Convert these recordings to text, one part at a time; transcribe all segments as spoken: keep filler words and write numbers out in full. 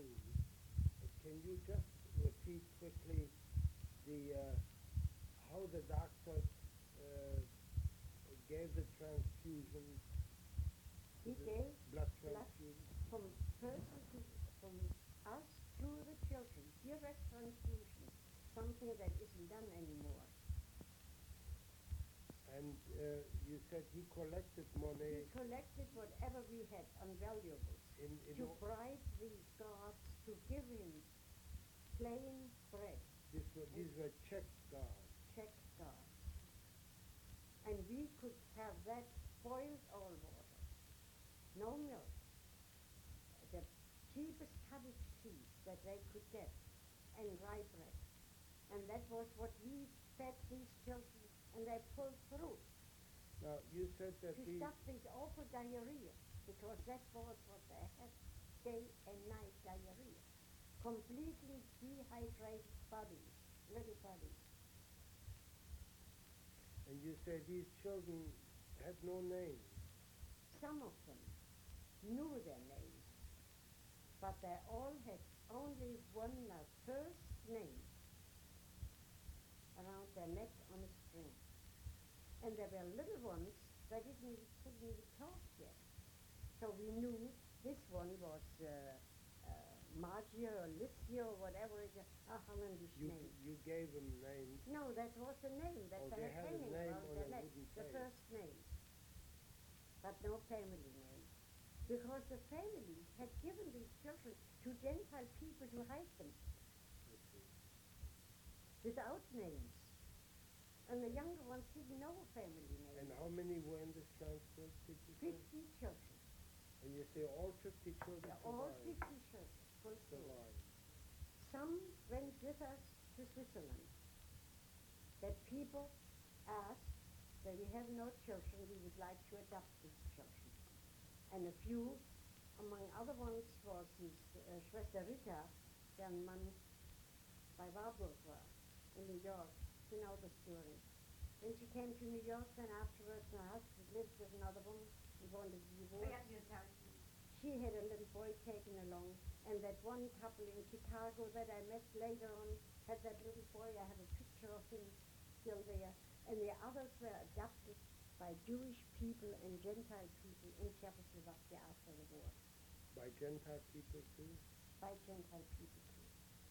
transfusion. Uh, can you just repeat quickly the uh, how the doctors uh, gave the transfusion, He the gave blood blood transfusion? from person to from us to the children, direct transfusion, something that isn't done anymore. And uh, you said he collected money. He collected whatever we had on valuables in, in to o- bribe the guards to give him plain bread, this were, these were Czech guards. Czech guards. And we could have that boiled all water, no milk, the cheapest cottage cheese that they could get, and rye bread. And that was what we fed these children, and they pulled through Now you said that to the stop this awful diarrhea, because that was what they had, day and night diarrhea. Completely dehydrated bodies, little bodies. and you said these children had no names. Some of them knew their names, but they all had only one uh, first name around their neck on a string. And there were little ones that didn't even, couldn't even talk yet. So we knew this one was uh, uh, Margia or Licia or whatever it is, a Hollandish You name. you gave them names. No, that was the name that Oh, they they had had a hanging name around on their a neck, wooden the face. first name, but no family name. Because the families had given these children to Gentile people to hide them I see. without names. And the younger ones didn't know a family name. And how many were in this transport? Did you say? fifty children. And you say all fifty children Yeah, all survived. fifty children full through. survived. Some went with us to Switzerland. That people asked that we have no children, we would like to adopt these children. And a few, among other ones, was his uh, Schwester Rita, deren Mann bei Warburg war, in New York. You know the story. When she came to New York, then afterwards her husband lived with another woman and wanted to divorce. She had a little boy taken along, and that one couple in Chicago that I met later on had that little boy. I have a picture of him still there. And the others were adopted by Jewish people and Gentile people in Czechoslovakia after the war. By Gentile people too? By Gentile people too.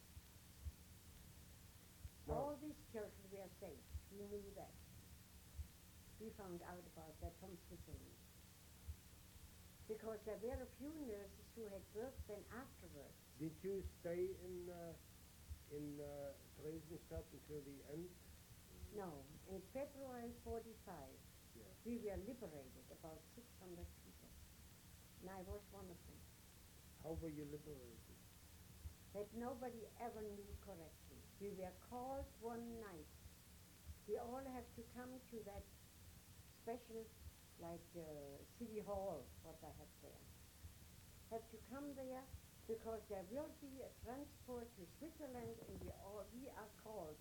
No. All these children were safe. We knew that. We found out about that from Switzerland. Because there were a few nurses who had worked then afterwards. Did you stay in uh, in uh, Dresdenstadt until the end? No, in February forty-five, Yeah. we were liberated, about six hundred people. And I was one of them. How were you liberated? That nobody ever knew correctly. We were called one night. We all have to come to that special, like uh, City Hall, what I have there. Have to come there because there will be a transport to Switzerland, and we all we are called.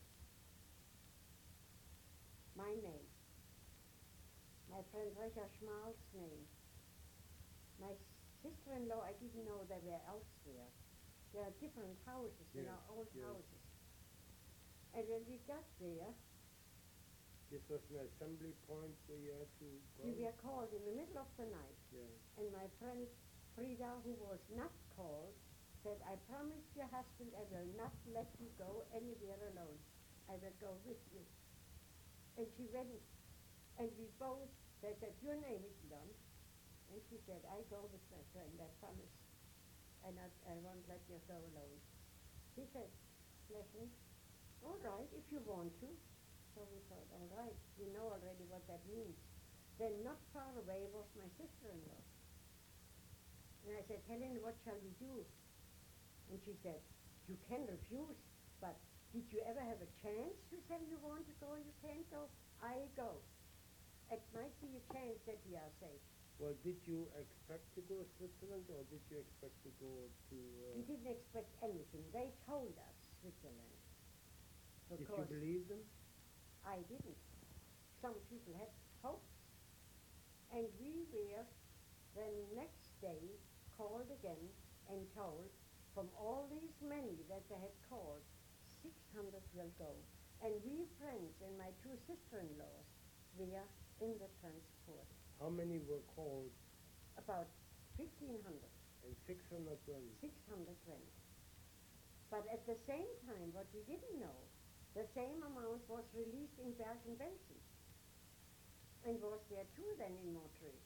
My name. My friend Recha Schmal's name. My sister-in-law, I didn't know they were elsewhere. There are different houses in Yes, our old yes. houses. And when we got there, This was an assembly point where you had to go? we were called in the middle of the night. Yeah. And my friend Frida, who was not called, said, I promise your husband I will not let you go anywhere alone. I will go with you. And she went, and we both said that your name is Don. And she said, I go with my friend, I promise. And I, I won't let you go alone. He said, Leslie, all right, if you want to. So we thought, all right, we know already what that means. Then not far away was my sister-in-law. And I said, Helen, what shall we do? And she said, you can refuse, but did you ever have a chance to say you want to go and you can't go? I go. It might be a chance that we are safe. Well, did you expect to go to Switzerland, or did you expect to go to... Uh, We didn't expect anything. They told us Switzerland. did you Because believe them? I didn't. Some people had hopes. And we were the next day called again and told from all these many that they had called, six hundred will go. And we friends and my two sister-in-laws were in the transport. How many were called About fifteen hundred, and six hundred went? six hundred went. But at the same time, what we didn't know, the same amount was released in Bergen-Belsen and was there too then in Montreux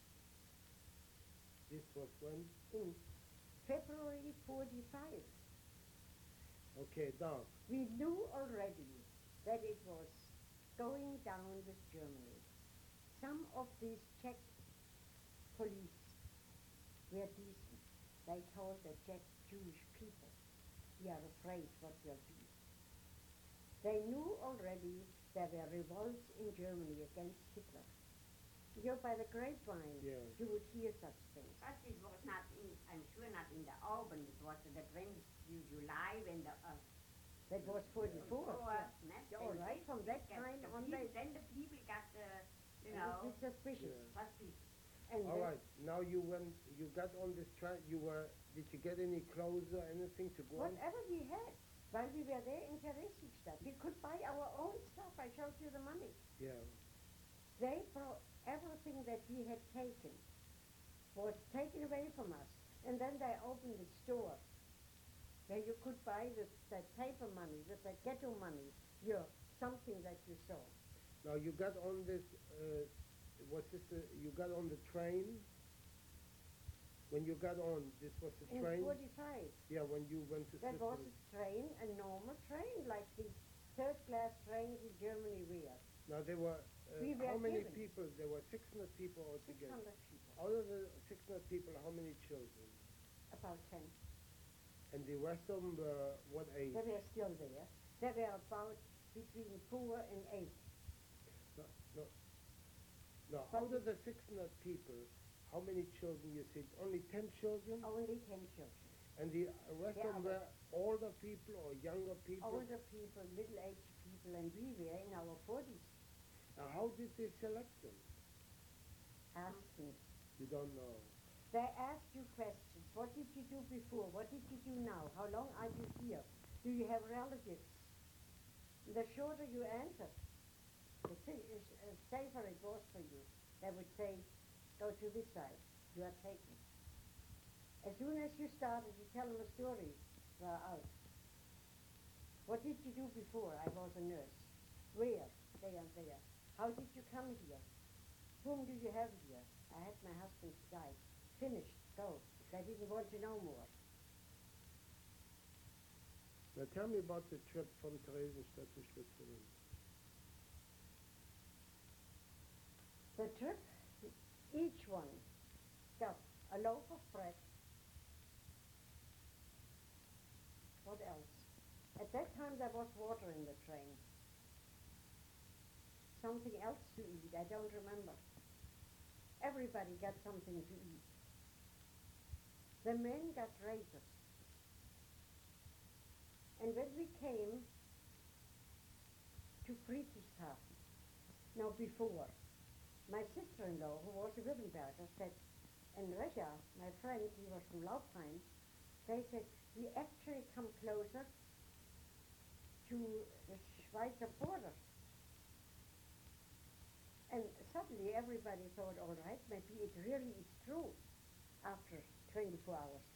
This was when? in February forty-five. Okay, now, We knew already that it was going down with Germany. Some of these Czech police were decent. They told the Czech Jewish people, we are afraid what will be. They knew already there were revolts in Germany against Hitler. You know, by the grapevine, Yeah. you would hear such things. But it was not in, I'm sure not in the autumn, it was in the twenty July when the, uh, That was forty-four. uh, not Yeah, all then right, from that got time the on people, they- then the people got, uh, you It know, was suspicious. Yeah. suspicious. And all then- right, now you went, you got on this train, you were, did you get any clothes or anything to go on? Whatever we had, while we were there in Theresienstadt, we could buy our own stuff. I showed you the money. Yeah, They brought everything that we had taken was taken away from us. And then they opened a store where you could buy the, the paper money, the, the ghetto money, your, something that you saw. now you got on this, uh, was this the, you got on the train? When you got on, this was the In train? forty-five, Yeah, when you went to that was Switzerland. a train, a normal train, like these third-class trains in Germany were. Now there were, uh, We were how many given people? There were six hundred people six altogether. hundred people, Out of the six hundred people, how many children? about ten. And the rest of them were what age? They were still there. They were about between four and eight. No, no. No, But out of the six hundred people, how many children you think? Only ten children? Only ten children. And the rest The of them were older people or younger people? Older people, middle-aged people, and we were in our forties. Now, how did they select them? Asked me. You don't know. They asked you questions. What did you do before? What did you do now? How long are you here? Do you have relatives? The shorter you answered, the thi- uh, safer it was for you. They would say, go to this side. You are taken. As soon as you started, you tell them a story. You are out. What did you do before? I was a nurse. Where? There and there. How did you come here? Whom do you have here? I had my husband died. Finished. Go. They didn't want to know more. Now tell me about the trip from Theresienstadt to Switzerland. The trip, each one got a loaf of bread. What else? At that time there was water in the train. Something else to eat, I don't remember. Everybody got something to eat. The men got razors. And when we came to Friedrichshafen, now before, my sister-in-law, who was a Württemberger, said, and Recha, my friend, he was from Laupheim, they said, we actually come closer to the Schweizer border. And suddenly everybody thought, all right, maybe it really is true after twenty-four hours.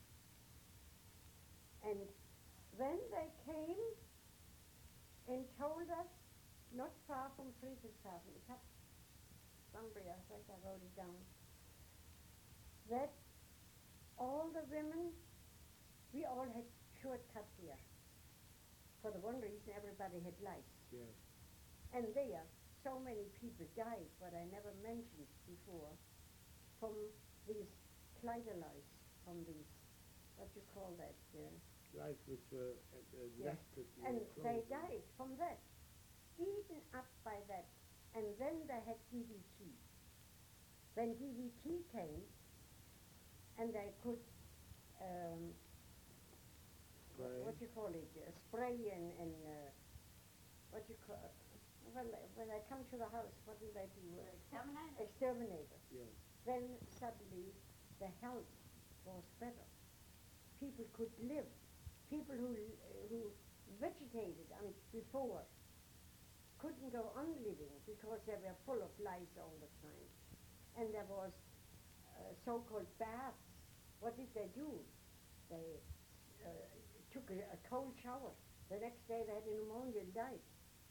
And then they came and told us, not far from Friedrichshafen, ich hab somewhere, I think I wrote it down, that all the women, we all had short-cut hair. For the one reason, everybody had lice. Yes. And there, so many people died, what I never mentioned before, from these lice, from these, what you call that? Uh, Life which were uh, uh, Yeah. nested in and the they clothing. died from that, eaten up by that. And then they had D D T. When D D T came, and they could, um, Spray. what you call it, uh, spray and, and uh, what you call, well, when they come to the house, what do they do? The exterminator? Exterminator. Yes. Then suddenly the health was better. People could live. people who uh, who vegetated on before couldn't go on living because they were full of lice all the time. And there was uh, so-called baths. What did they do? They uh, took a, a cold shower. The next day they had a pneumonia and died.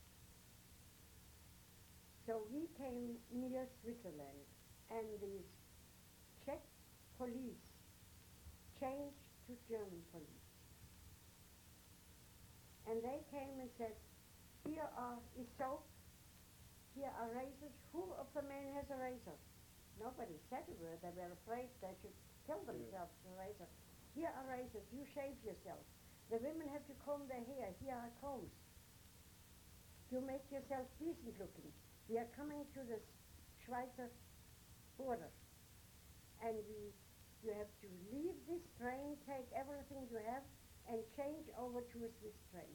So we came near Switzerland, and the Czech police changed to German police. And they came and said, here are is soap, here are razors. Who of the men has a razor? Nobody said a word. They were afraid they should kill themselves with a razor. Here are razors. You shave yourself. The women have to comb their hair. Here are combs. You make yourself decent looking. We are coming to the Schweizer border. And we, you have to leave this train, take everything you have, and change over to a Swiss train.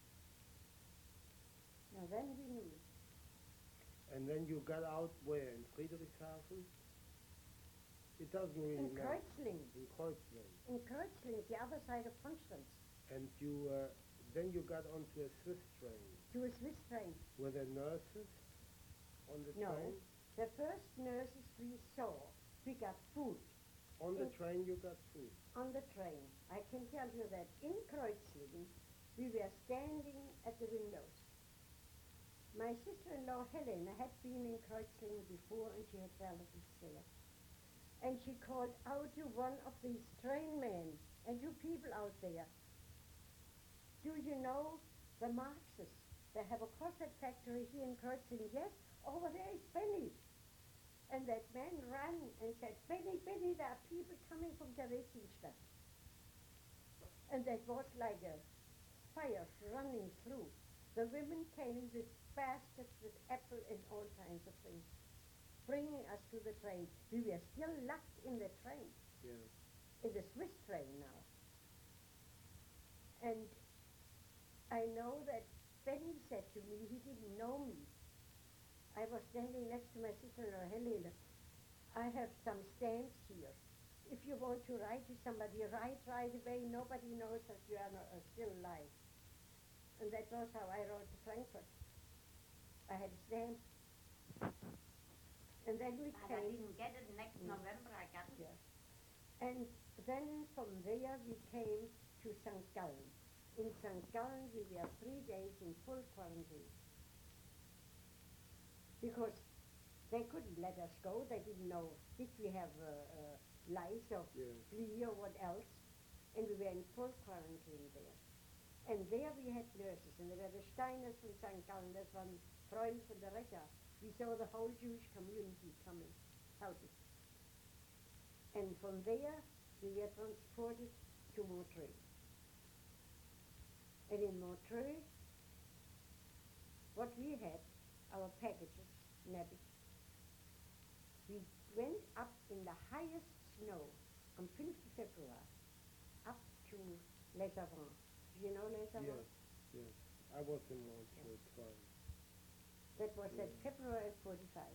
Now then we knew. And then you got out where? In Friedrichshafen? It doesn't really In matter. Kreuzlingen. In Kreuzlingen. In Kreuzlingen, the other side of Constance. And you, uh, then you got onto a Swiss train. To a Swiss train. Were there nurses on the No. train? The first nurses we saw, we got food. On the In- train you got food. On the train. I can tell you that in Kreuzlingen, we were standing at the windows. My sister-in-law Helena had been in Kreuzlingen before, and she had relatives there. And she called out to one of these train men, and you people out there, do you know the Marxists? They have a corset factory here in Kreuzlingen. Yes, over there is Benny. And that man ran and said, Benny, Benny, there are people coming from Theresienstadt. And that was like a fire running through. The women came with baskets with apple and all kinds of things, bringing us to the train. We were still locked in the train, Yeah. in the Swiss train now. And I know that Benny said to me, he didn't know me. I was standing next to my sister-in-law Helena. I have some stamps here. If you want to write to somebody, write right away. Nobody knows that you are not, uh, still alive. And that was how I wrote to Frankfurt. I had a stamp. And then we And I came. didn't get it next Mm. November, I got it. Yeah. And then from there we came to Saint Gallen. In Saint Gallen we were three days in full quarantine. Because they couldn't let us go. They didn't know, did we have uh, uh, lice or Yeah. flea or what else? And we were in full quarantine there. And there we had nurses, and there were the Steiners from Saint Gallen, das waren Freunde von der Recha. We saw the whole Jewish community coming out. And from there, we were transported to Montreux. And in Montreux, what we had, our packages, nabbit. We went up in the highest snow on fifth of February, up to Les Avants. Do you know Les Avants? Yes, yes. I was in Montreux twice. That was at Yeah. February forty-five.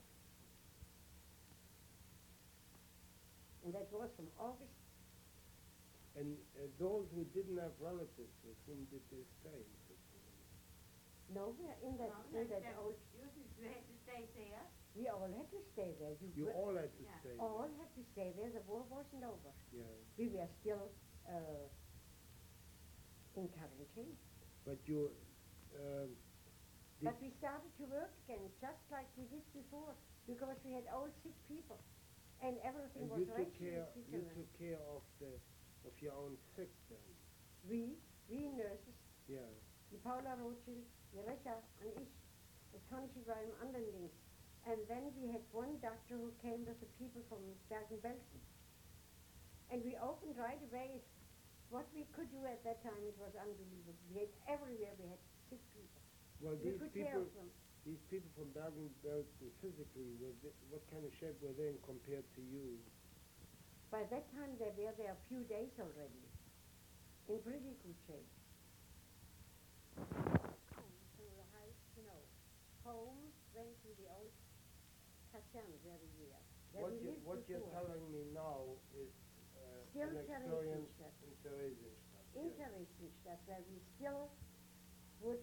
And that was from August. And uh, those who didn't have relatives, with whom did they stay in Switzerland? Nowhere in that, No, in that's that them. old, You, you had to stay there. we all had to stay there. You, You were- all had to Yeah. stay all there. had to stay there. The war wasn't over. Yeah. We were still uh, in quarantine. But you, um, did, But we started to work again, just like we did before, because we had old sick people, and everything and was you took right care, in you Switzerland. took care of the, of your own sick then. We, we nurses, Yeah. die Paula Rothschild, die Recha und ich, das Conchi war im anderen Dienst. And then we had one doctor who came with the people from Bergen-Belsen. And we opened right away. What we could do at that time, it was unbelievable. We had everywhere, we had sick people. Well, We these could care people, of them. these people from Bergen-Belsen physically, were they, what kind of shape were they in compared to you? By that time, they were there a few days already, in pretty good shape. Through the high snow. Home went to the old Kaserne where we were. Where What, we you, lived what you're before. telling me now is uh, Still an experience Theresienstadt. in Theresienstadt. interesting stuff where we still would,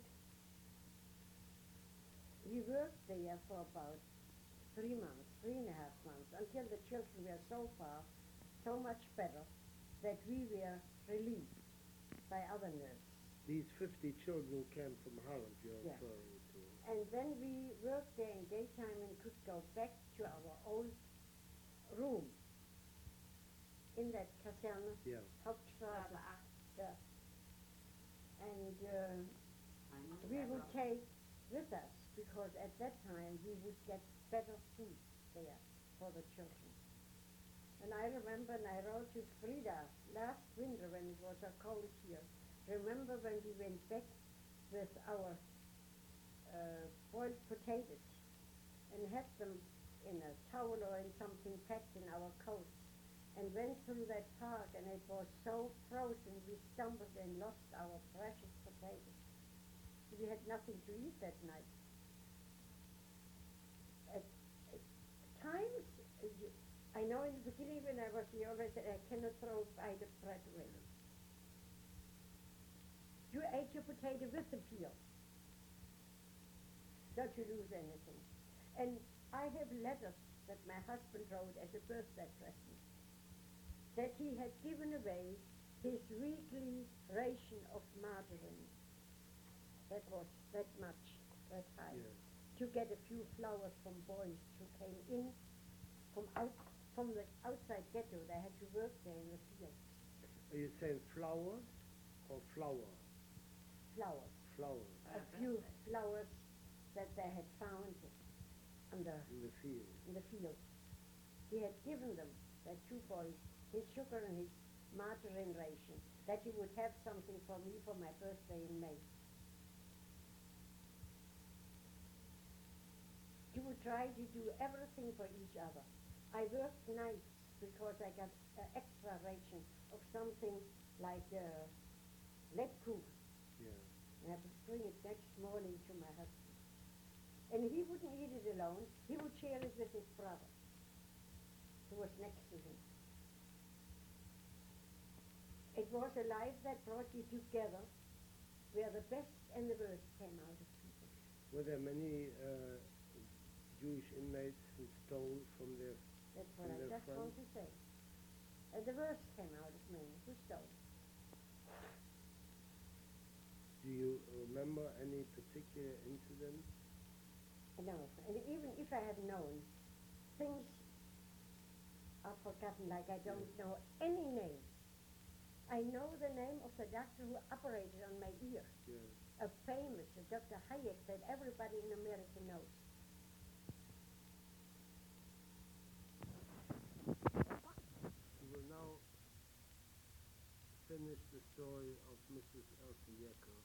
we worked there for about three months, three and a half months, until the children were so far, so much better, that we were relieved by other nurses. These fifty children came from Holland, you're Yeah. referring to. And then we worked there in daytime and could go back to our old room in that Kaserne, Yeah. Hauptstraße. Straße acht. Yeah. And uh, I know we that would road. take with us, because at that time we would get better food there for the children. And I remember, and I wrote to Frida last winter when it was so cold here, remember when we went back with our uh, boiled potatoes and had them in a towel or in something packed in our coats, and went through that park, and it was so frozen we stumbled and lost our precious potatoes. We had nothing to eat that night. At, at times, uh, you- I know in the beginning when I was here, I always said I cannot throw a bite of bread away. You ate your potato with the peel. Don't you lose anything. And I have letters that my husband wrote as a birthday present, that he had given away his weekly ration of margarine. That was that much, that high. Yeah. To get a few flowers from boys who came in from out from the outside ghetto. They had to work there in the fields. Are you saying flower or flower? Flowers. Flower A Uh, few birthday. flowers that they had found under in the field. in the field. He had given them, that two boys, his sugar and his margarine ration, that he would have something for me for my birthday in May. He would try to do everything for each other. I worked nights because I got uh, extra ration of something like uh, Lebkuchen. Yeah. And I would bring it next morning to my husband. And he wouldn't eat it alone. He would share it with his brother, who was next to him. It was a life that brought you together, where the best and the worst came out of people. Were there many uh, Jewish inmates who stole from their... That's what And I their just friends? want to say. And the worst came out of many who stole. Do you remember any particular incident? No, and even if I had known, things are forgotten, like I don't know any name. I know the name of the doctor who operated on my ear, Yeah. a famous a Doctor Hayek that everybody in America knows. We will now finish the story of Missus Elsie Yecker.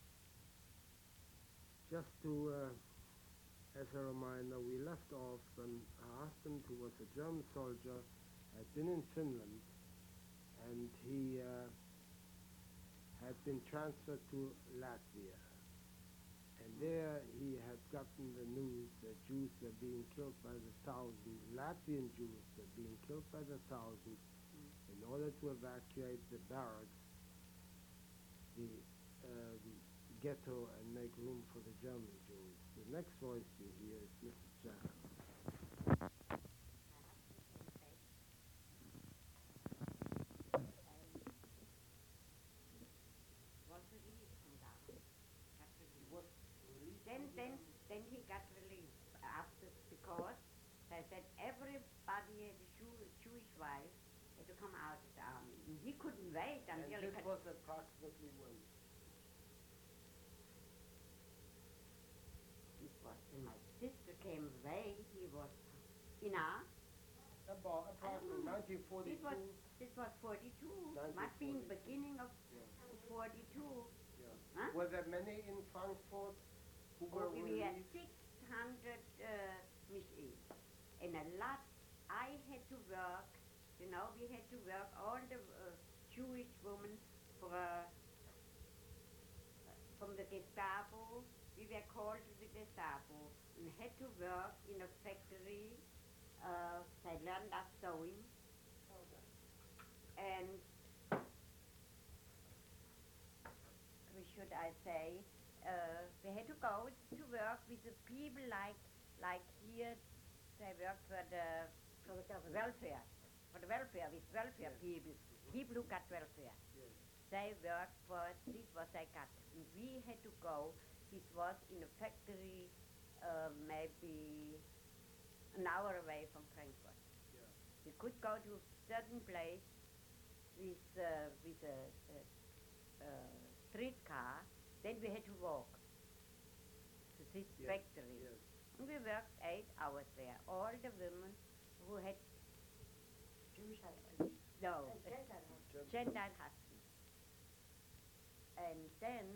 Just to, uh, as a reminder, we left off when her husband, who was a German soldier, had been in Finland, and he uh, had been transferred to Latvia. And there he had gotten the news that Jews were being killed by the thousands, Latvian Jews were being killed by the thousands. In order to evacuate the barracks, the um, ghetto, and make room for the German Jews. The next voice you hear is Missus Jahan. Was released from down. Got released. Then, then, then he got released after, because they said everybody had a Jew- Jewish wife had to come out of the army. And he couldn't wait until he could. was approximately when? It was when my sister came away. He was in our. About approximately nineteen This was forty-two. this was forty-two. Must be in the beginning of forty-two. Yeah. Huh? Were there many in Frankfurt who Oh, were we had released? six hundred uh, Michel. And a lot, I had to work, you know, we had to work, all the uh, Jewish women for, uh, from the Gestapo, we were called to the Gestapo and had to work in a factory. Uh, they learned us sewing. And I say, uh, we had to go to work with the people like, like here, they work for the For the government. welfare, for the welfare, with welfare Yes. people, people who got welfare. Yes. They worked for, this was they got. And we had to go, this was in a factory, uh, maybe an hour away from Frankfurt. Yeah. We could go to a certain place with, uh, with a, a, a streetcar, then we had to walk to this Yes. factory. Yes. And we worked eight hours there. All the women who had, Jewish husbands. no, And Gentile husbands. Gentlemen. Gentile husbands. And then,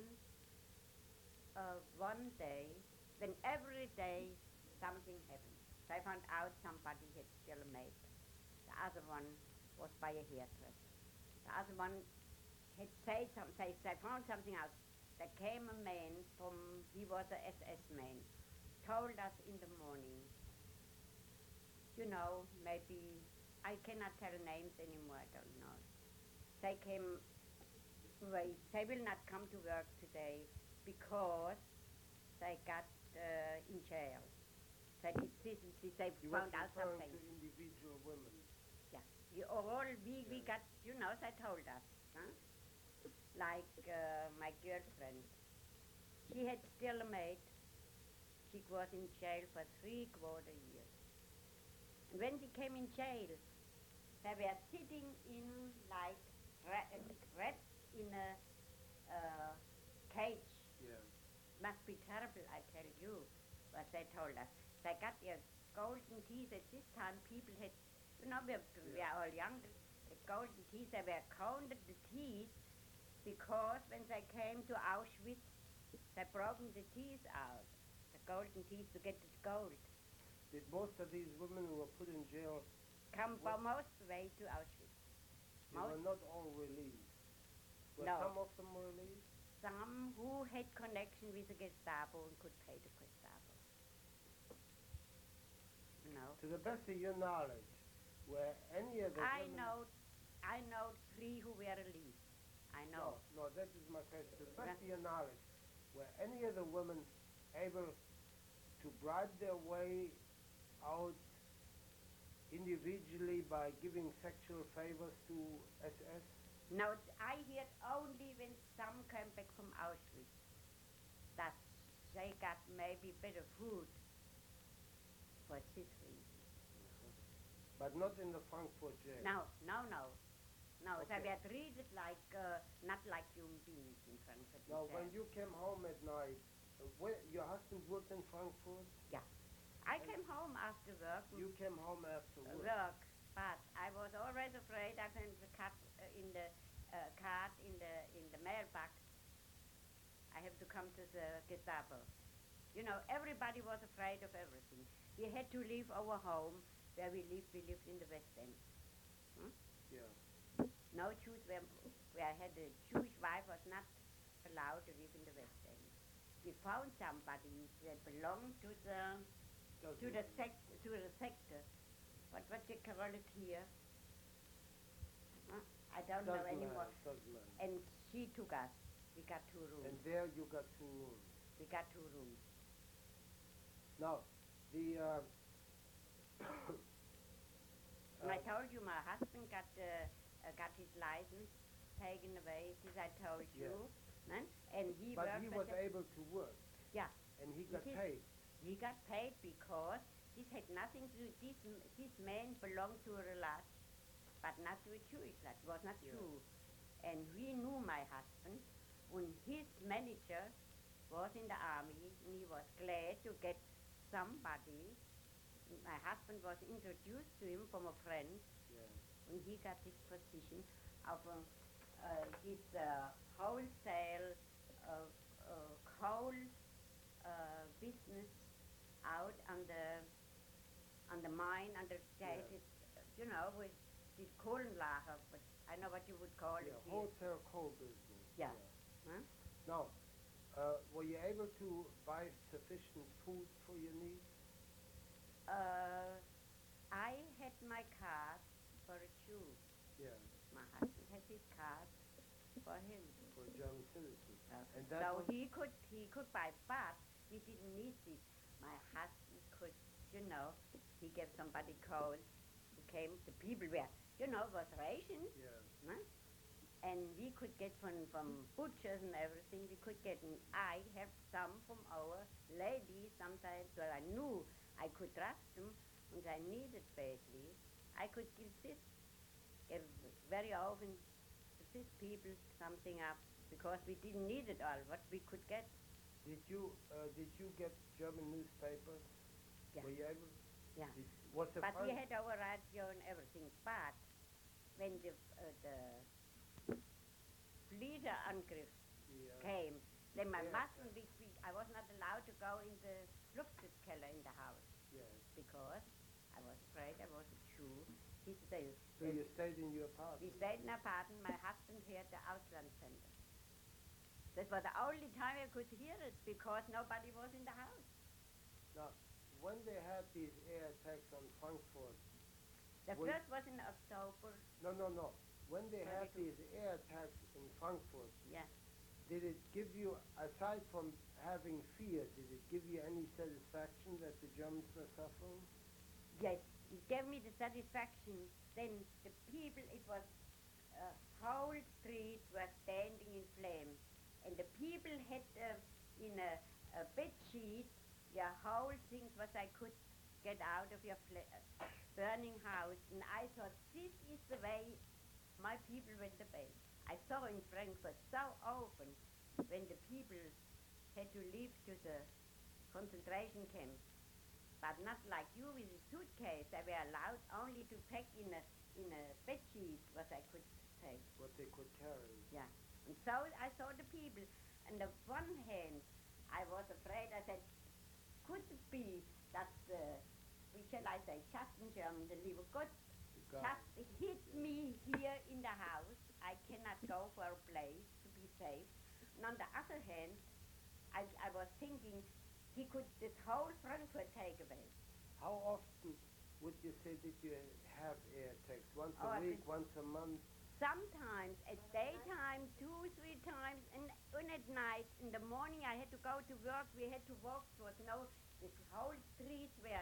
uh, one day, when every day something happened, they found out somebody had still a maid. The other one was by a hairdresser. The other one had said something, they, they found something else. There came a man from, he was a S S man, told us in the morning, you know, maybe, I cannot tell names anymore, I don't know. They came, wait, they will not come to work today because they got uh, in jail. They did this and this, they You were found out referring something. to individual women. Yeah, you all, we, we Yeah. got, you know, they told us, huh? Like uh, my girlfriend, she had still a maid. She was in jail for three quarter years. And when she came in jail, they were sitting in like ra- uh, rats in a uh, cage. Yeah. Must be terrible, I tell you, what they told us. They got their golden teeth. At this time, people had, you know, we, we are all young, the golden teeth, they were counted the teeth because when they came to Auschwitz, they broken the teeth out, the golden teeth to get the gold. Did most of these women who were put in jail, Come What- for most way to Auschwitz. they Most, were not all released? Were No. some of them released? some who had connection with the Gestapo and could pay the Gestapo. You know. To the best of your knowledge, were any of the I women... know, I know three who were released. I know. No, no, that is my question. To the best Yeah. of your knowledge, were any of the women able to bribe their way out individually by giving sexual favors to S S? No, I heard only when some came back from Auschwitz that they got maybe better food for this reason. But not in the Frankfurt jail? No, no, no. No, they Okay. were treated like, uh, not like human beings in Frankfurt. Now, jail. when you came home at night, uh, where, your husband worked in Frankfurt? I came home after work, You came home after uh, work? work, but I was always afraid I found the cat uh, in the uh, card in the in the mailbox. I have to come to the Gestapo. You know, everybody was afraid of everything. We had to leave our home where we lived. We lived in the West End. Yeah. No Jews were, where I had a Jewish wife was not allowed to live in the West End. We found somebody that belonged to the Doesn't to the matter. sect to the sector. What what you call it here? Huh? I don't know Doesn't anymore. matter, doesn't matter. And she took us. We got two rooms. And there you got two rooms. we got two rooms. Now, the... Uh, And I uh, told you my husband got uh, uh, got his license taken away. This I told you. man? And he but worked he for was the- able to work. Yeah. And he got It is- paid. He got paid because this had nothing to do. This m- this man belonged to a lot, but not to a Jewish lot. He was not Yeah. Jew, and we knew my husband. And his manager was in the army, and he was glad to get somebody. My husband was introduced to him from a friend, Yeah. and he got this position of a, uh, his uh, wholesale uh, uh, coal uh, business out on the on the mine, on the Yeah. this, uh, you know, with this Kohlenlager, but I know what you would call Yeah, it here. wholesale coal business. Yeah. Huh? Now, uh, were you able to buy sufficient food for your needs? Uh, I had my card for a Jew. Yeah, My husband had his card for him. for a German citizen. Uh, And that so was, he could he could buy, but we didn't need this. My husband could, you know, he gave somebody coal who came. The people were, you know, was ration, yeah, huh? And we could get from from butchers and everything. We could get, and I have some from our ladies sometimes. Well, I knew I could trust them, and I needed badly. I could give this, give very often to these people something up because we didn't need it all. What we could get. did you uh, did you get German newspapers? Yeah. Were you able? Yeah. Did, was the But we front- had our radio and everything. But when the uh, the Fliegerangriff yeah. came, then my Yeah. mustn't be free. I was not allowed to go in the Luftschutzkeller in the house Yes. because I was afraid I was a Jew. He said, So you stayed in your we apartment. stayed in an apartment. My husband heard the Auslandssender. That was the only time I could hear it because nobody was in the house. Now, when they had these air attacks on Frankfurt, The Well- first was in October. no, no, no. When they had twenty-two. these air attacks in Frankfurt, Yeah. did it give you, aside from having fear, did it give you any satisfaction that the Germans were suffering? Yes, it gave me the satisfaction. Then the people, it was, uh, whole street was standing in flames. And the people had uh, in a, a bed sheet, your whole things what I could get out of your fla- uh, burning house. And I thought, this is the way my people went to bed. I saw in Frankfurt so often when the people had to leave to the concentration camps. But not like you with a suitcase. They were allowed only to pack in a in a bed sheet what I could take. What they could carry? Yeah. And so I saw the people. On the one hand, I was afraid. I said, could it be that the, we shall I say, just in German, the liebe Gott God. just hit me here in the house. I cannot go for a place to be safe. And on the other hand, I, I was thinking he could this whole Frankfurt take away. How often would you say that you have air attacks? Once Oh, a I week, think- once a month? Sometimes at daytime, two, three times, and, and at night, in the morning I had to go to work, we had to walk, there was no, this whole street where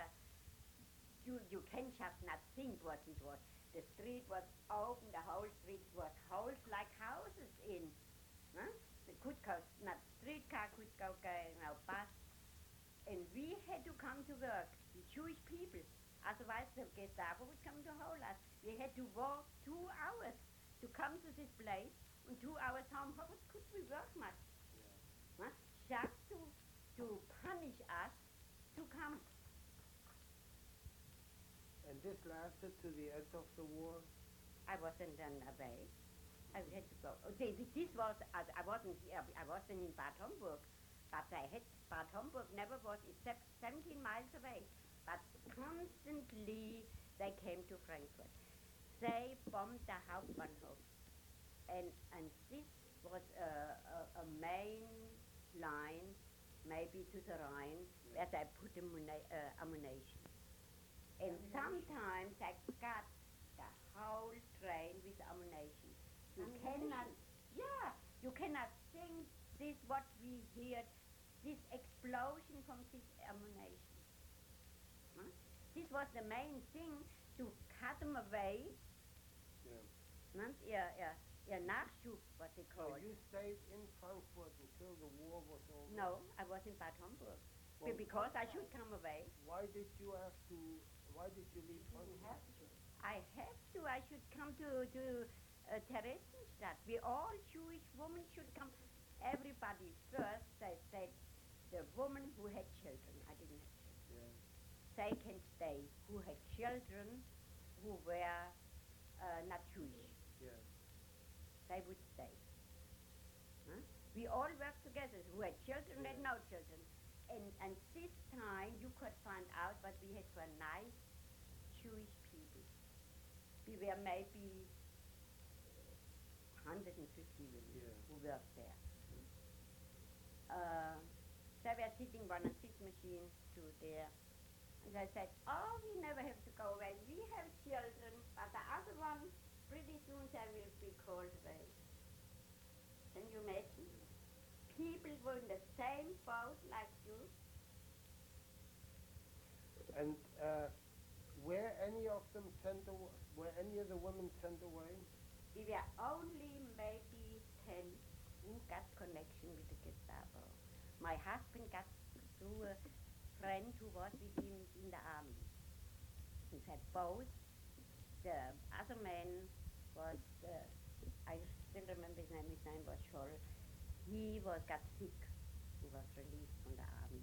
you, you can just not think what it was. The street was open, the whole street was holes like houses in. Huh? The could go, not streetcar could go, go no bus. And we had to come to work, the Jewish people. Otherwise the Gestapo would come to hold us. We had to walk two hours to come to this place, and two hours home. How could we work much? Huh? Just to, to punish us to come. And this lasted to the end of the war? I wasn't then away. I had to go. Oh, they- this was, I, I wasn't here, I wasn't in Bad Homburg, but I had, Bad Homburg never was except seventeen miles away. But constantly they came to Frankfurt. They bombed the Hauptbahnhof. And, and this was a, a, a main line, maybe to the Rhine, where they put ammuni- uh, ammunition. And sometimes I got the whole train with ammunition. You cannot, yeah, you cannot think this what we heard, this explosion from this ammunition. Huh? This was the main thing to cut them away. Yeah. Not yeah, yeah, yeah, Nachschub, what they So call it. you stayed in Frankfurt until the war was over? No, I was in Bad Homburg. Well, because I should come away. Why did you have to, why did you leave Frankfurt? I have to, I should come to, to uh, Theresienstadt. We all Jewish women should come. Everybody first, they said, the woman who had children, I didn't have children, Yeah. they can stay, who had children who were uh, not Jewish. Yeah. They would stay. Huh? We all worked together, who had children Yeah. and no children. And, and this time you could find out what we had for nice Jewish people. We were maybe one hundred fifty women Yeah. who worked there. Uh, they were sitting one on six machines to there. And they said, oh, we never have to go away. We have children, but the other one, pretty soon they will be called away. Can you imagine? people were in the same boat like you. And uh, were any of them sent away? Were any of the women sent away? We were only maybe ten who got connection with the Gestapo. My husband got through a friend who was with him in the army. He had both. The other man was, uh, I still remember his name, his name was Scholl. He was got sick. He was released from the army.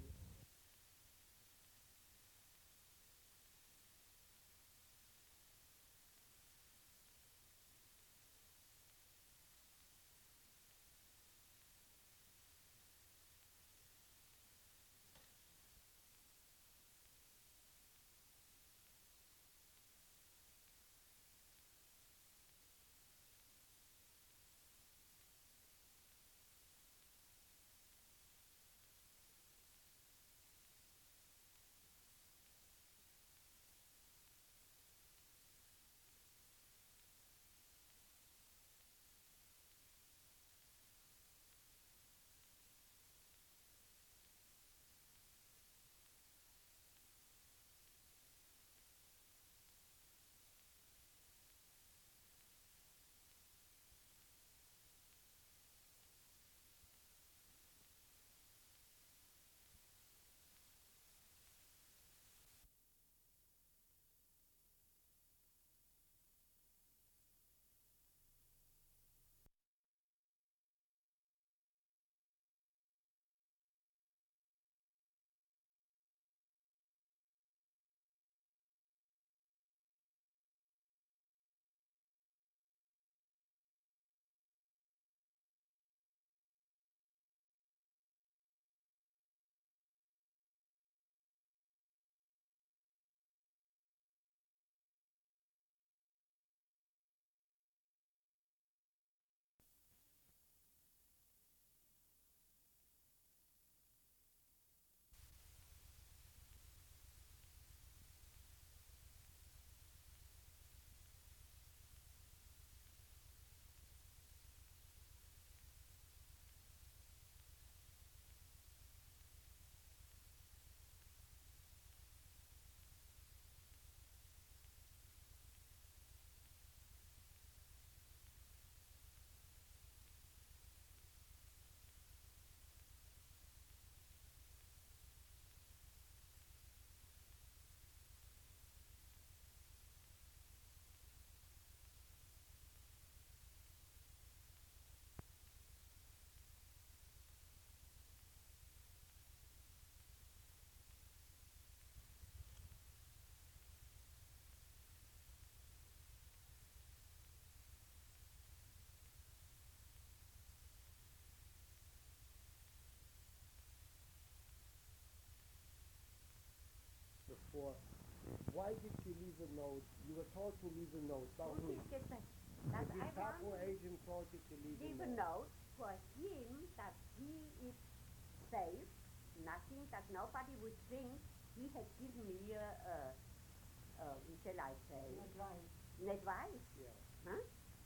Before, why did you leave a note? You were told to leave a note. By Who whom? did get that? The That I Gestapo want agent told you to leave, leave a a note. note for him that he is safe, nothing, that nobody would think he had given me a, a, a what shall I say? Advice. An advice. Yeah. Huh?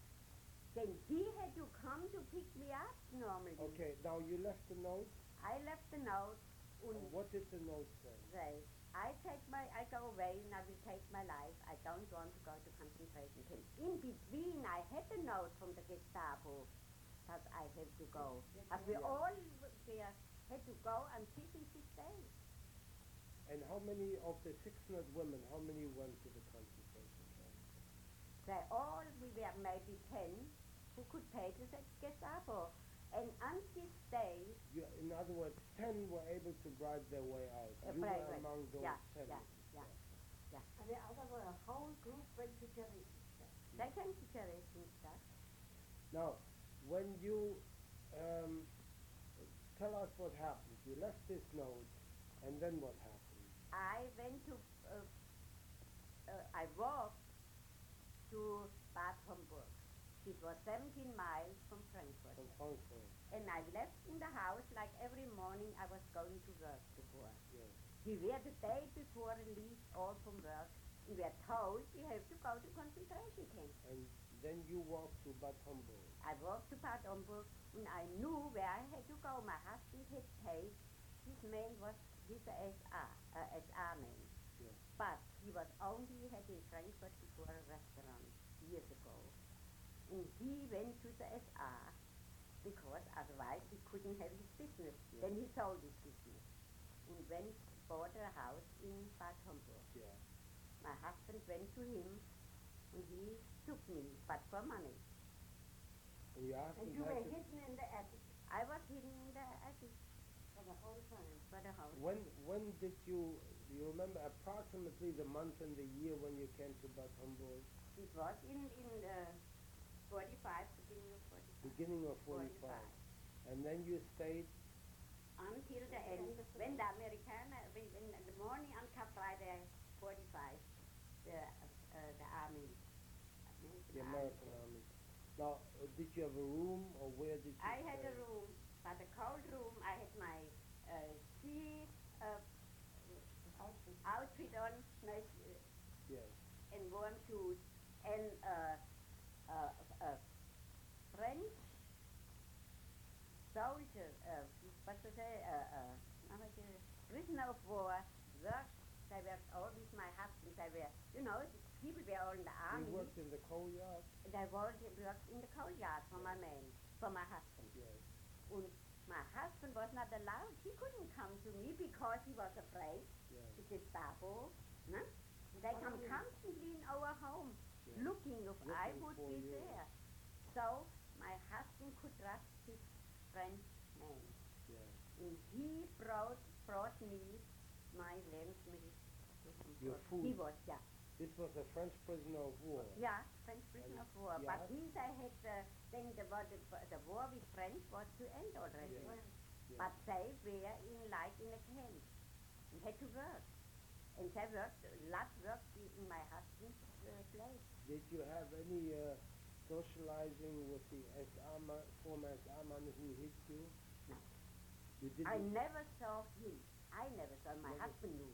Then he had to come to pick me up normally. Okay, now you left the note. I left the note and And what did the note say? say, I take my, I go away and I will take my life. I don't want to go to concentration camp. In between, I had a note from the Gestapo that I had to go. As we Yeah. all there had to go until this day. And how many of the six hundred women, how many went to the concentration camp? They all, we were maybe ten who could pay to the Gestapo. And on this day, You, in other words, ten were able to bribe their way out. Uh, you bribe were way. among those Yeah, ten. yeah, yeah. And the other were a whole group went to Theresienstadt. they came to Theresienstadt. Now, when you um, tell us what happened, you left this note, and then what happened? I went to, uh, uh, I walked to Bad Homburg. It was seventeen miles from Frankfurt. From Frankfurt. And I left in the house like every morning I was going to work before. Yes. We were the day before released all from work. We were told we have to go to concentration camp. And then you walked to Bad Homburg. I walked to Bad Homburg, and I knew where I had to go. My husband had paid. His man was with the S R, uh, S R man. Yeah. But he was only had in Frankfurt before a restaurant years ago. And he went to the S R because otherwise he couldn't have his business. Yeah. Then he sold his business and went bought a house in Bad Homburg. Yeah. My husband went to him and he took me, but for money. And your husband And you had were to- hidden in the attic I was hidden in the attic for the whole time. for the house. When when did you do you remember approximately the month and the year when you came to Bad Homburg? It was in in uh, forty-five, beginning of forty-five. Beginning of forty-five. And then you stayed Until the end. When the Amerikaner, when, when in the morning on Friday forty-five, the uh, the army. the American army. Now, uh, did you have a room or where did you I had stay? a room, but a cold room. I had my uh, ski uh, Outfit. outfit on, nice uh, Yes. and warm shoes, and uh, uh, uh, French soldier, uh, what to say, uh, uh, how much, uh, prisoner of war, worked, they were all with my husband, they were, you know, the people were all in the You army, worked in the coal yard? they worked, worked in the coal yard for my man, for my husband. Yes. And my husband was not allowed, he couldn't come to me because he was afraid, Yes. the Gestapo, no? They come constantly in our home, Yes. looking if I Looking would for be you. there. So my husband could trust his French man. Yes. And he brought brought me my Lebensmittel. Your He food. was, yeah. This was a French prisoner of war. Yeah, French prisoner of war. yeah. But he they had, uh, then the, war- the, the war with French was to end already. Yes. Yes. But they were in like in a camp and had to work. And they worked, a lot worked in in my husband's uh, place. Did you have any uh, socializing with the S R ma- former S R man who hit you? No. You didn't? I never saw him. I never saw him. My Never. husband knew.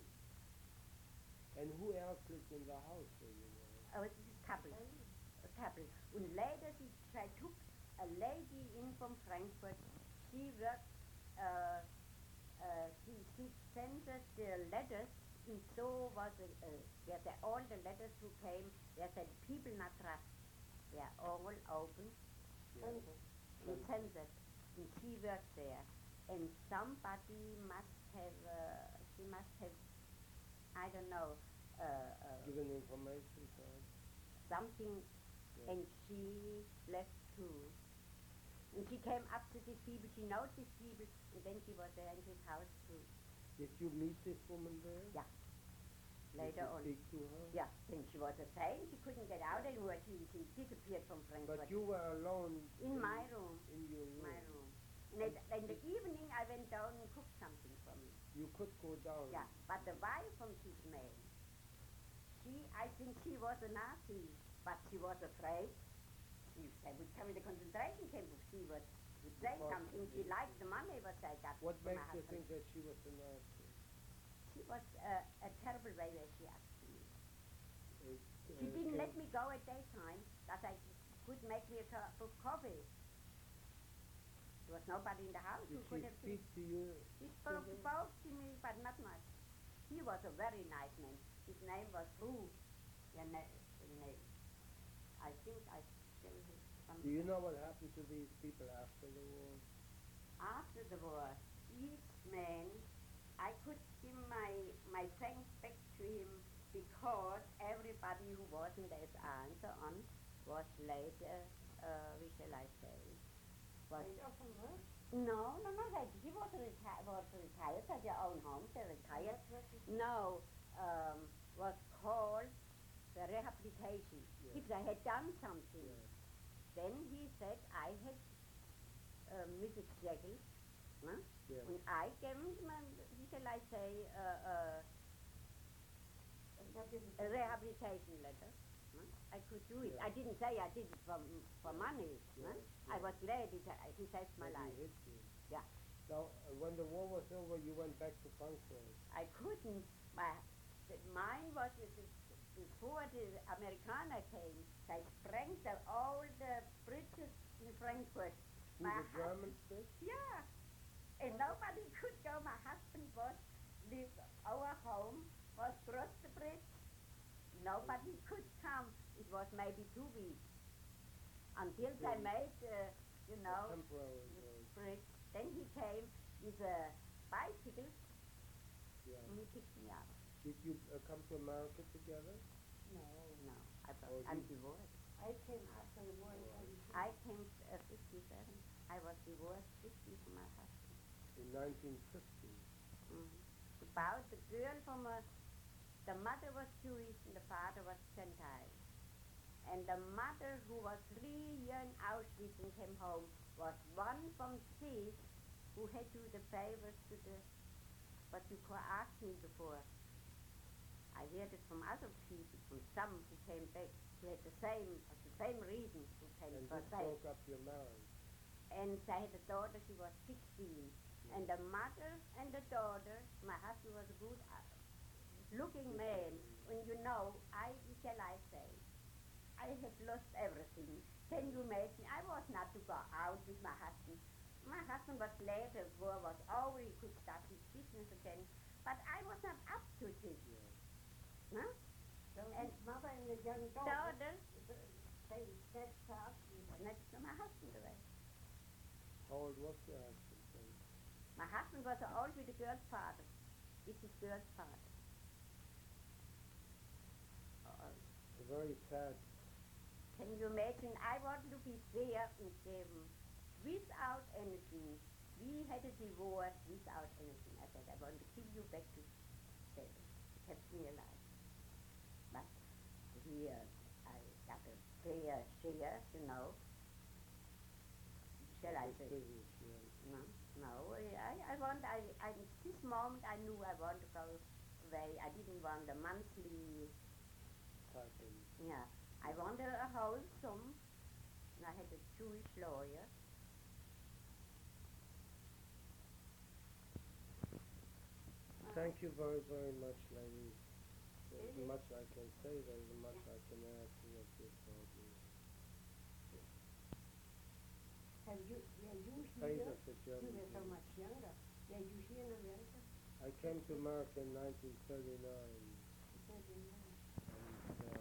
And who else lived in the house where you were? Oh, it was a couple. A couple. And later she, she took a lady in from Frankfurt. She worked, uh, uh, she, she sent us the letters, and so was it, uh, where the, all the letters who came, they said people not trust. They are all open Yes. and censored. And she worked there. And somebody must have, uh, she must have, I don't know, uh, uh, Given information to us? something, Yes. and she left too. And she came up to these people, she knows these people, and then she was there in his house too. Did you meet this woman there? Yeah. Did Later you on. speak to her? Yeah, then she was a saint, she couldn't get out anymore, she, she disappeared from Frankfurt. But you were alone in my room, in your room. my room. And at, in the evening I went down and cooked something for me. You could go down. Yeah, but the wife from his man, she, I think she was a Nazi, but she was afraid. She said, would come in the concentration camp if she would, would say Because something. She it- liked the money what they got What from makes my you husband. think that she was a Nazi? She was uh, a terrible way where she acted to me. It, She uh, didn't can- let me go at daytime, that I could make me a cup of coffee. There was nobody in the house Did who she could have speak to you? He spoke, Susan? spoke to me, but not much. He was a very nice man. His name was Ru. Yeah, na- na- I think I still have some. Do you know what happened to these people after the war? After the war, each man, I could give my, my thanks back to him because everybody who was in the S R and so on was later, uh, wie shall I say, was Laid off from work? no, no, no, that he was, reti- was retired at their own home, they retired. That's what he- No, um, was called the rehabilitation. Yes. If they had done something, Yes. then he said, I had uh, Missus Jekyll, huh? Yes. and I gave him, my, wie shall I say, uh, uh, a rehabilitation letter. Huh? I could do it. Yes. I didn't say I did it for, for money. Huh? Yes, I yes. was glad he, sa- he saved my That life. he hit you. Yeah. Now, uh, when the war was over, you went back to Frankfurt. I couldn't. My, the, mine was, the, the before the Amerikaner came, they sprang the, all the bridges in Frankfurt. Who, the Germans did? Yeah. And nobody could go. My husband was, lived, our home was across the bridge. Nobody could come. It was maybe two weeks until they made, uh, you know, a temporary the bridge. Then he came with a bicycle yeah. and he picked me up. Did you uh, come to America together? No, no. I Oh, I'm you- divorced. I came after the war in Oh. thirty-two. I came uh, fifty-seven. I was divorced fifty from my husband. In nineteen fifty. Mm-hmm. About the girl from a, the mother was Jewish and the father was Gentile. And the mother who was three years in Auschwitz and came home was one from Cis who had to do the favors to the, what you call, asked me before. I heard it from other people, from some who came back, who had the same, the same reasons who came And for this back. broke up your marriage. And they had a daughter, she was sixteen. Yeah. And the mother and the daughter, my husband was a good uh, looking man. And you know, I, shall I say, I had lost everything. Can you imagine? I was not to go out with my husband. My husband was later, war was over, he could start his business again. But I was not up to this. Yeah. Huh? So And his mother and the young daughter, Daughter they stepped out. was next to my husband away. How old was your husband then? My husband was old with the girl's father. This is girl's father. Uh, A very sad. Can you imagine? I wanted to be there and say, mm, without anything. We had a divorce without anything. I said, I want to give you back to seven. Kept me alive. But here, I got a fair share, you know. Shall I This say? business, yeah. No, no. I, I want, I, I, this moment I knew I want to go away. I didn't want a monthly, Type in. yeah. I wanted a whole sum. And I had a Jewish lawyer. Thank you very, very much, lady. There isn't Really? much I can say. There isn't much I can add to what you told me. Have you, were you Praise here? of the You German were so Jews. much younger. Were you here in America? I came to America in nineteen thirty-nine, thirty-nine. and uh,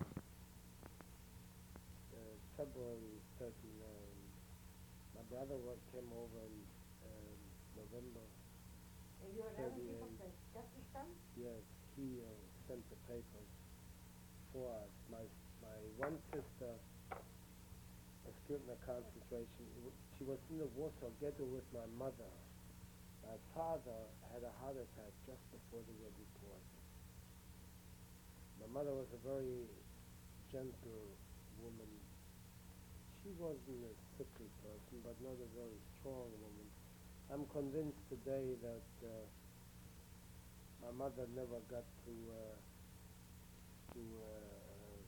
uh, February thirty-nine. My brother wa- came over in um, November. Are you a relative of thirty-eight. the Scottish son? Yes, he uh, sent the papers for us. My my one sister was killed in a concentration. It wa- She was in the Warsaw Ghetto with my mother. My father had a heart attack just before they were deported. My mother was a very gentle woman. She wasn't a sickly person, but not a very strong woman. I'm convinced today that uh, my mother never got to uh, to uh, um,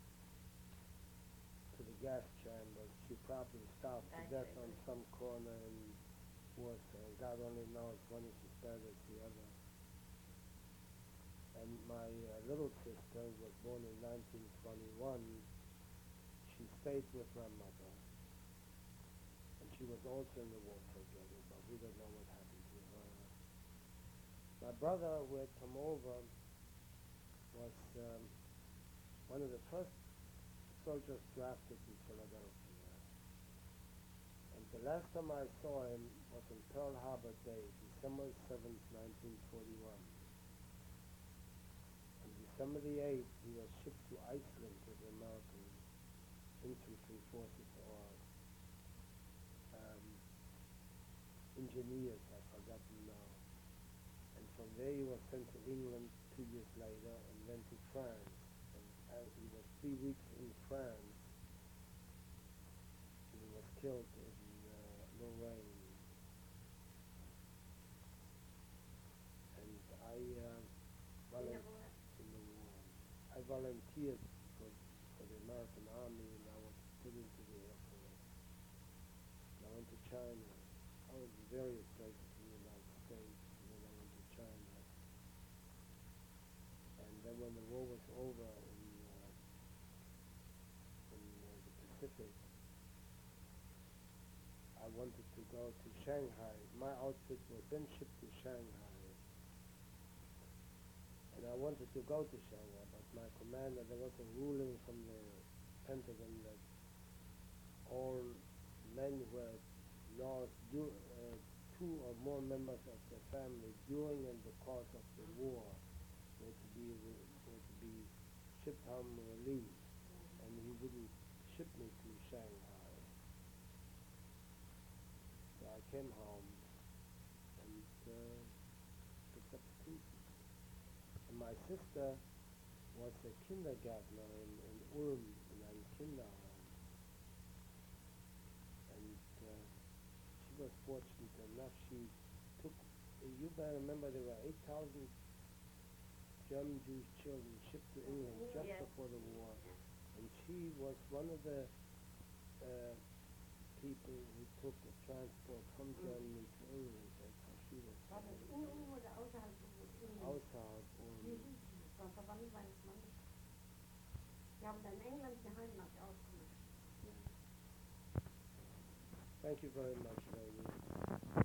to the gas chamber. She probably starved to Right, death right, on right. some corner in Warsaw. God only knows one is as bad as the other. And my uh, little sister was born in nineteen twenty-one. She stayed with my mother, and she was also in the Warsaw Ghetto, but we don't know what happened to her. My brother, who had come over, was um, one of the first soldiers drafted in Philadelphia. And the last time I saw him was on Pearl Harbor Day, December seventh, nineteen forty-one. On December the eighth, he was shipped to Iceland with the American infantry forces, or um, engineers, I've forgotten now. And from there he was sent to England two years later, and then to France. And uh, he was three weeks in France, and he was killed in uh, Lorraine. And I, uh, In the volun- war. in the war, I volunteered for, for the American Army, and I was put into the Air Force. And I went to China. I was in various places in the United States, and then I went to China. And then when the war was over in go to Shanghai. My outfit was then shipped to Shanghai. And I wanted to go to Shanghai, but my commander, there was a ruling from the Pentagon that all men who had lost du- uh, two or more members of their family during and the course of the war were to be re- were to be shipped home released, and he wouldn't ship me to Shanghai. So I came home and uh, picked up the pieces. And my sister was a kindergartner in, in Ulm in einem Kinderheim. And uh, she was fortunate enough. She took, you better remember there were eight thousand German Jewish children shipped to England just Yes. before the war. Yes. And she was one of the uh, people who took a transport from Mhm. Germany to England. That's how she was War das in Ulm oder außerhalb von Ulm? außerhalb Ulm. Mhm. Von verwandt weiß man nicht. Die haben dann in England die Heimat ausgemacht. Thank you very much, lady.